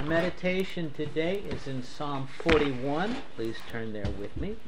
meditation today is in Psalm 41. Please turn there with me.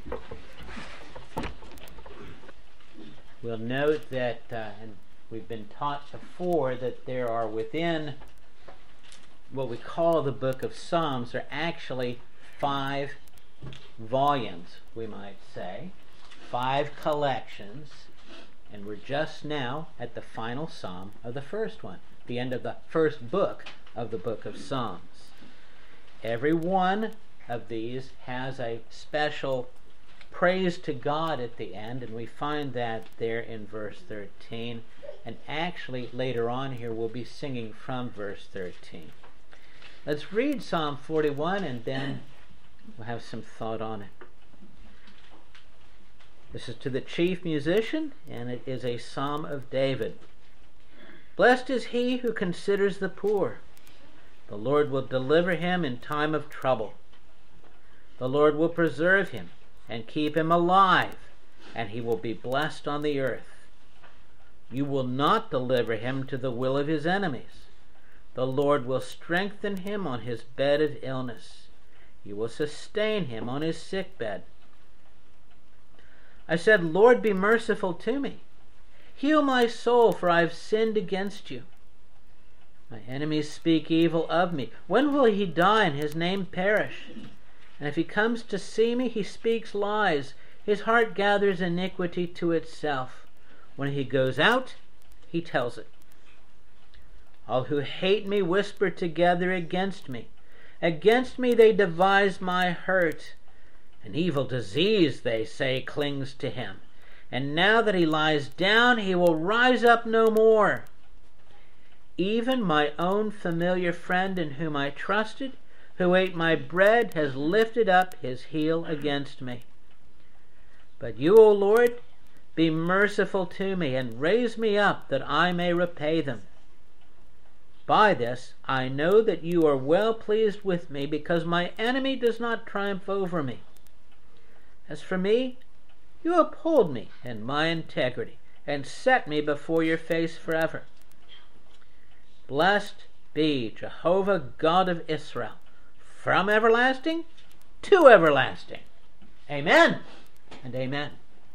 We'll note that, and we've been taught before, that there are within what we call the book of Psalms are actually 5 volumes, we might say, 5 collections, and we're just now at the final psalm of the first one, the end of the first book of the book of Psalms. Every one of these has a special praise to God at the end, and we find that there in verse 13, and actually later on here we'll be singing from verse 13. Let's read Psalm 41 and then we'll have some thought on it. This is to the chief musician, and it is a psalm of David. Blessed is he who considers the poor. The Lord will deliver him in time of trouble. The Lord will preserve him and keep him alive, and he will be blessed on the earth. You will not deliver him to the will of his enemies. The Lord will strengthen him on his bed of illness. You will sustain him on his sick bed. I said, Lord, be merciful to me. Heal my soul, for I have sinned against you. My enemies speak evil of me. When will he die and his name perish? And if he comes to see me, he speaks lies. His heart gathers iniquity to itself. When he goes out, he tells it. All who hate me whisper together against me. Against me they devise my hurt. An evil disease, they say, clings to him. And now that he lies down, he will rise up no more. Even my own familiar friend in whom I trusted, who ate my bread, has lifted up his heel against me. But you, O Lord, be merciful to me, and raise me up that I may repay them. By this I know that you are well pleased with me, because my enemy does not triumph over me. As for me, you uphold me in my integrity, and set me before your face forever. Blessed be Jehovah God of Israel, from everlasting to everlasting. Amen and amen.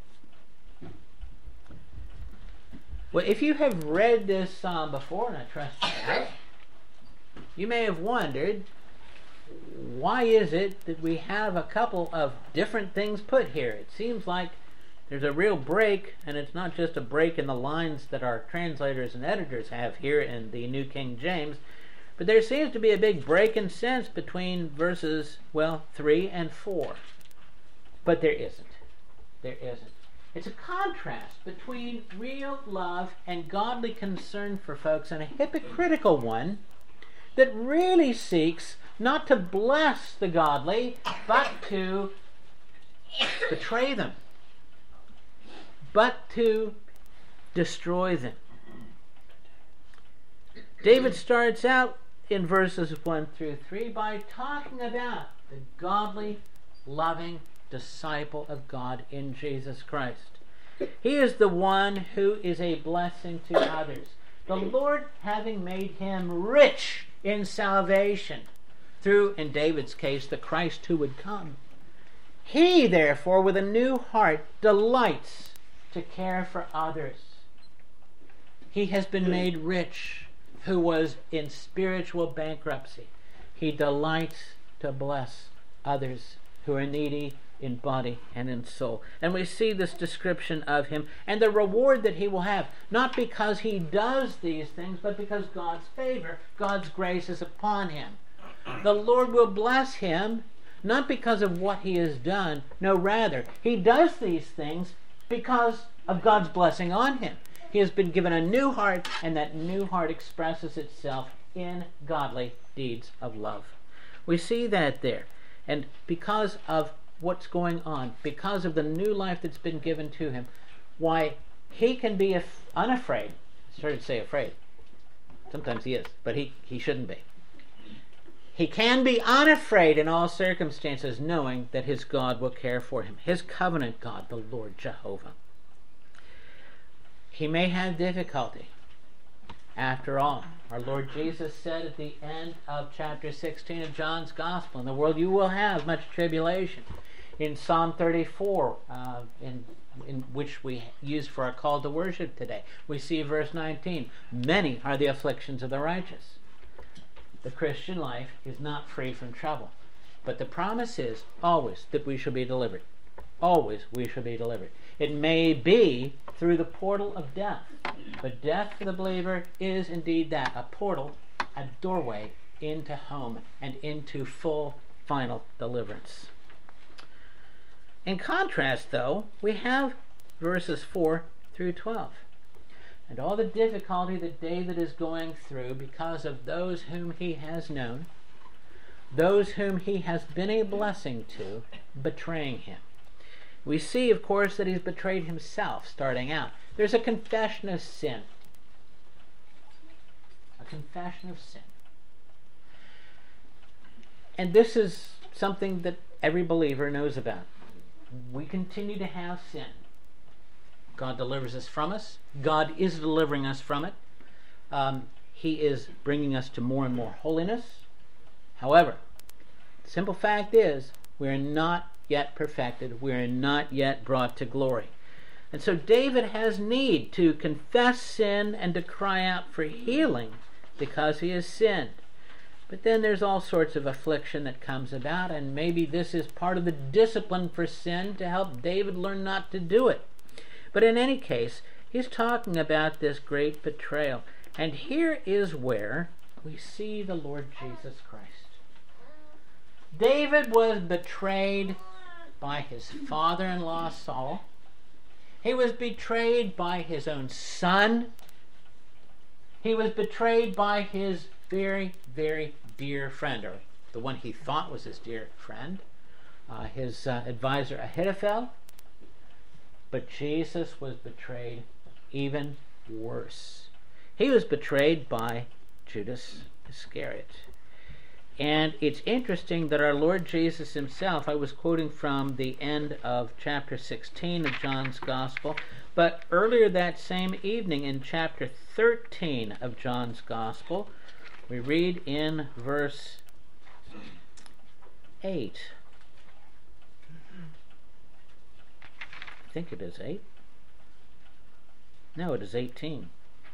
Well, if you have read this psalm before, and I trust you have, you may have wondered, why is it that we have a couple of different things put here? It seems like there's a real break, and it's not just a break in the lines that our translators and editors have here in the New King James, but there seems to be a big break in sense between verses, 3 and 4. But there isn't. There isn't. It's a contrast between real love and godly concern for folks and a hypocritical one that really seeks not to bless the godly, but to betray them, but to destroy them. David starts out in verses 1 through 3 by talking about the godly, loving disciple of God in Jesus Christ. He is the one who is a blessing to others. The Lord having made him rich in salvation through, in David's case, the Christ who would come. He, therefore, with a new heart, delights to care for others. He has been made rich, who was in spiritual bankruptcy. He delights to bless others who are needy in body and in soul. And we see this description of him and the reward that he will have, not because he does these things, but because God's favor, God's grace is upon him. The Lord will bless him, not because of what he has done. No, rather, he does these things because of God's blessing on him. He has been given a new heart, and that new heart expresses itself in godly deeds of love. We see that there. And because of what's going on, because of the new life that's been given to him, why he can be unafraid. I started to say afraid. Sometimes he is, but he shouldn't be. He can be unafraid in all circumstances, knowing that his God will care for him. His covenant God, the Lord Jehovah. He may have difficulty, After all, our Lord Jesus said at the end of chapter 16 of John's Gospel, in the world you will have much tribulation. In Psalm 34, in which we use for our call to worship today, we see verse 19, many are the afflictions of the righteous. The Christian life is not free from trouble. But the promise is always that we shall be delivered. Always we shall be delivered. It may be through the portal of death. But death for the believer is indeed that, a portal, a doorway into home and into full, final deliverance. In contrast, though, we have verses 4 through 12. And all the difficulty that David is going through because of those whom he has known, those whom he has been a blessing to, betraying him. We see, of course, that he's betrayed himself, starting out. There's a confession of sin. A confession of sin. And this is something that every believer knows about. We continue to have sin. God delivers us from us. God is delivering us from it. He is bringing us to more and more holiness. However, the simple fact is, we are not yet perfected. We are not yet brought to glory. And so David has need to confess sin and to cry out for healing because he has sinned. But then there's all sorts of affliction that comes about, and maybe this is part of the discipline for sin to help David learn not to do it. But in any case, he's talking about this great betrayal. And here is where we see the Lord Jesus Christ. David was betrayed by his father-in-law Saul. He was betrayed by his own son. He was betrayed by his very, very dear friend, or the one he thought was his dear friend, his advisor Ahithophel. But Jesus was betrayed even worse. He was betrayed by Judas Iscariot. And it's interesting that our Lord Jesus himself, I was quoting from the end of chapter 16 of John's Gospel, but earlier that same evening in chapter 13 of John's Gospel, we read in verse 8. I think it is 8. No, it is 18.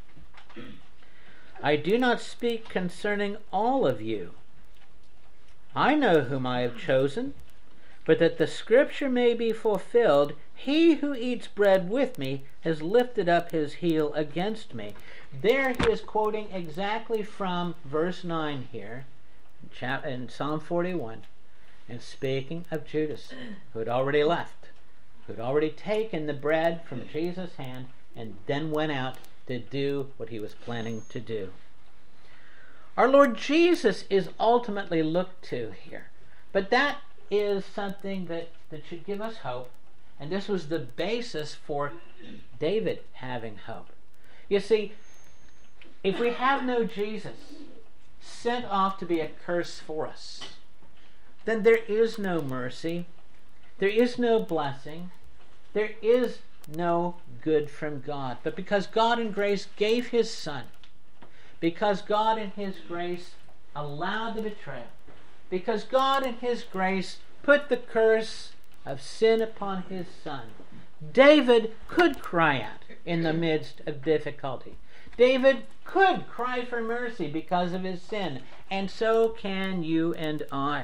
I do not speak concerning all of you. I know whom I have chosen, but that the scripture may be fulfilled, he who eats bread with me has lifted up his heel against me. There he is quoting exactly from verse 9 here, in Psalm 41, and speaking of Judas, who had already left, who had already taken the bread from Jesus' hand, and then went out to do what he was planning to do. Our Lord Jesus is ultimately looked to here. But that is something that should give us hope. And this was the basis for David having hope. You see, if we have no Jesus sent off to be a curse for us, then there is no mercy, there is no blessing, there is no good from God. But because God in grace gave his Son, because God in his grace allowed the betrayal, because God in his grace put the curse of sin upon his Son, David could cry out in the midst of difficulty. David could cry for mercy because of his sin, and so can you and I.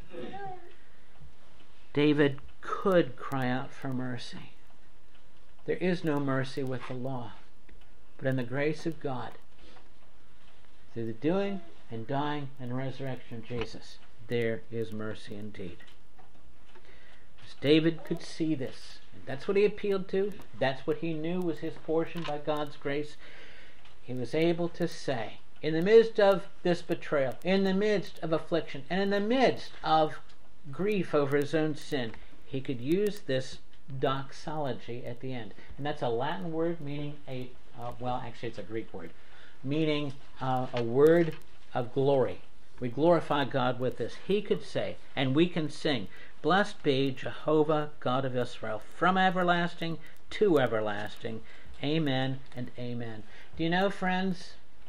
David could cry out for mercy. There is no mercy with the law, but in the grace of God, through the doing and dying and resurrection of Jesus, there is mercy indeed. As David could see this, and that's what he appealed to, that's what he knew was his portion by God's grace, he was able to say, in the midst of this betrayal, in the midst of affliction, and in the midst of grief over his own sin, he could use this doxology at the end. And that's a Latin word meaning actually it's a Greek word, meaning a word of glory. We glorify God with this. He could say, and we can sing, blessed be Jehovah, God of Israel, from everlasting to everlasting. Amen and amen. Do you know, friends,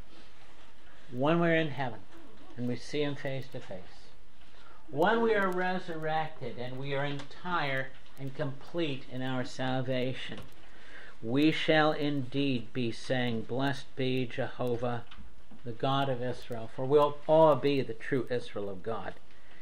when we're in heaven and we see Him face to face, when we are resurrected and we are entire and complete in our salvation, we shall indeed be saying, "Blessed be Jehovah, the God of Israel," for we'll all be the true Israel of God.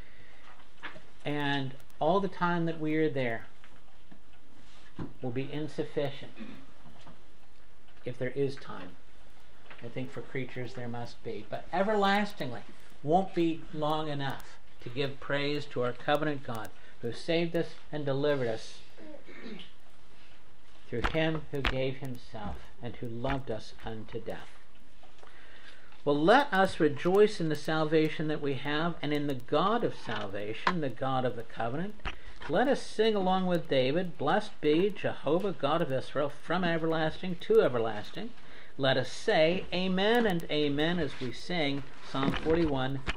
And all the time that we are there will be insufficient, if there is time. I think for creatures there must be, but everlastingly won't be long enough to give praise to our covenant God, who saved us and delivered us through Him who gave Himself and who loved us unto death. Well, let us rejoice in the salvation that we have, and in the God of salvation, the God of the covenant. Let us sing along with David, "Blessed be Jehovah, God of Israel, from everlasting to everlasting." Let us say amen and amen as we sing Psalm 41,